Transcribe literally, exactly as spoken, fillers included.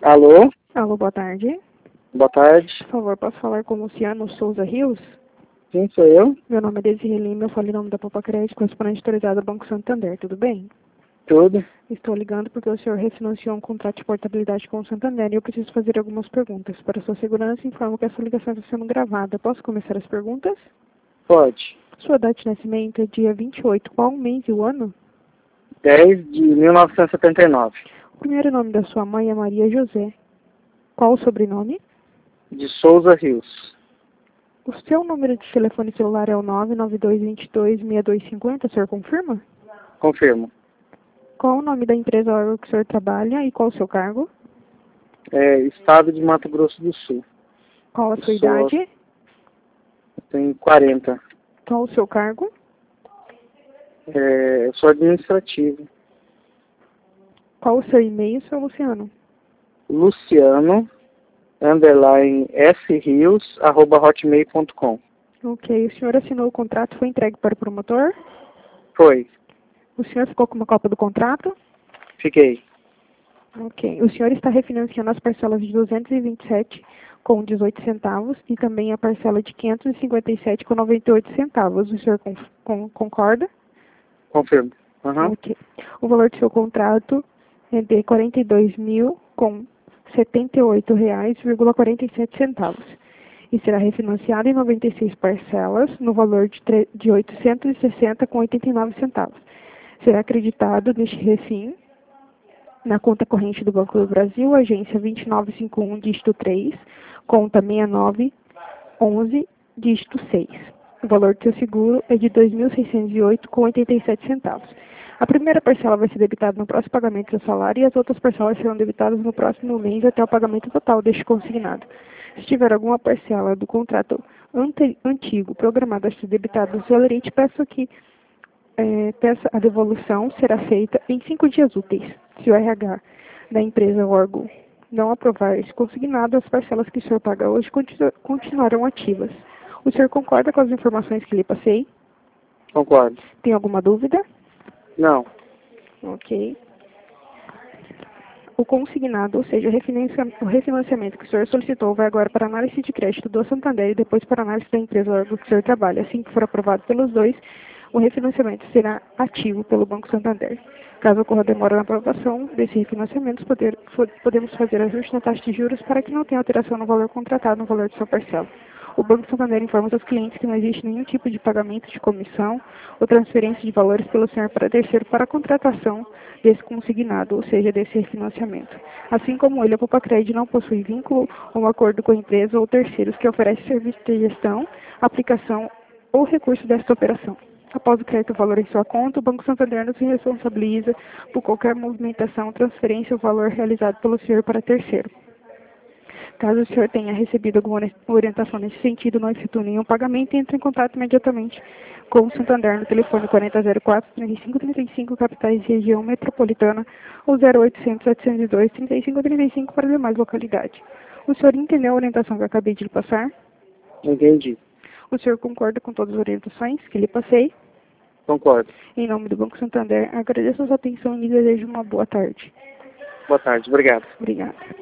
Alô? Alô, boa tarde. Boa tarde. Por favor, posso falar com o Luciano Souza Rios? Sim, sou eu. Meu nome é Desirê Lima, eu falo em nome da Poupa Crédito, correspondente autorizado do Banco Santander, tudo bem? Tudo. Estou ligando porque o senhor refinanciou um contrato de portabilidade com o Santander e eu preciso fazer algumas perguntas. Para sua segurança, informo que essa ligação está sendo gravada. Posso começar as perguntas? Pode. Sua data de nascimento é dia vinte e oito. Qual o mês e o ano? dez de mil novecentos e setenta e nove. O primeiro nome da sua mãe é Maria José. Qual o sobrenome? De Souza Rios. O seu número de telefone celular é o nove nove dois dois dois, seis dois cinco zero, o senhor confirma? Confirmo. Qual o nome da empresa órgão que o senhor trabalha e qual o seu cargo? É, Estado de Mato Grosso do Sul. Qual a Eu sua sou- idade? eu tenho quarenta. Qual o seu cargo? É, eu sou administrativo. Qual o seu e-mail, seu Luciano? Luciano, underline srios, arroba hotmail ponto com. Ok, o senhor assinou o contrato, foi entregue para o promotor? Foi. O senhor ficou com uma cópia do contrato? Fiquei. Ok, o senhor está refinanciando as parcelas de duzentos e vinte e sete com dezoito centavos e também a parcela de quinhentos e cinquenta e sete com noventa e oito centavos. O senhor con con concorda? Confirmo. Aham. Ok. O valor do seu contrato é de quarenta e dois mil com setenta e oito reais, quarenta e sete centavos. E será refinanciado em noventa e seis parcelas no valor de, tre- de oitocentos e sessenta com oitenta e nove centavos. Será acreditado neste refim na conta corrente do Banco do Brasil, agência vinte e nove cinquenta e um, dígito três, conta sessenta e nove onze, dígito seis. O valor do seu seguro é de dois mil seiscentos e oito com oitenta e sete centavos. A primeira parcela vai ser debitada no próximo pagamento do salário e as outras parcelas serão debitadas no próximo mês até o pagamento total deste consignado. Se tiver alguma parcela do contrato ante, antigo programada a ser debitada no seu aderente, peço que é, peça a devolução será feita em cinco dias úteis. Se o R H da empresa ou órgão não aprovar esse consignado, as parcelas que o senhor paga hoje continu continuarão ativas. O senhor concorda com as informações que lhe passei? Concordo. Tem alguma dúvida? Não. Ok. O consignado, ou seja, o refinancia- o refinanciamento que o senhor solicitou, vai agora para a análise de crédito do Santander e depois para a análise da empresa ou órgão que o senhor trabalha. Assim que for aprovado pelos dois, o refinanciamento será ativo pelo Banco Santander. Caso ocorra demora na aprovação desse refinanciamento, poder- fo- podemos fazer ajuste na taxa de juros para que não tenha alteração no valor contratado no valor de sua parcela. O Banco Santander informa aos clientes que não existe nenhum tipo de pagamento de comissão ou transferência de valores pelo senhor para terceiro para a contratação desse consignado, ou seja, desse refinanciamento. Assim como ele, a Poupa Crédito não possui vínculo ou acordo com a empresa ou terceiros que oferecem serviço de gestão, aplicação ou recurso desta operação. Após o crédito valor em sua conta, o Banco Santander não se responsabiliza por qualquer movimentação, transferência ou valor realizado pelo senhor para terceiro. Caso o senhor tenha recebido alguma orientação nesse sentido, não efetue nenhum pagamento e entre em contato imediatamente com o Santander no telefone quarenta zero quatro, trinta e cinco trinta e cinco, capitais e região metropolitana, ou zero oitocentos, setecentos e dois, trinta e cinco trinta e cinco para demais localidades. O senhor entendeu a orientação que eu acabei de lhe passar? Entendi. O senhor concorda com todas as orientações que lhe passei? Concordo. Em nome do Banco Santander, agradeço a sua atenção e lhe desejo uma boa tarde. Boa tarde. Obrigado. Obrigada.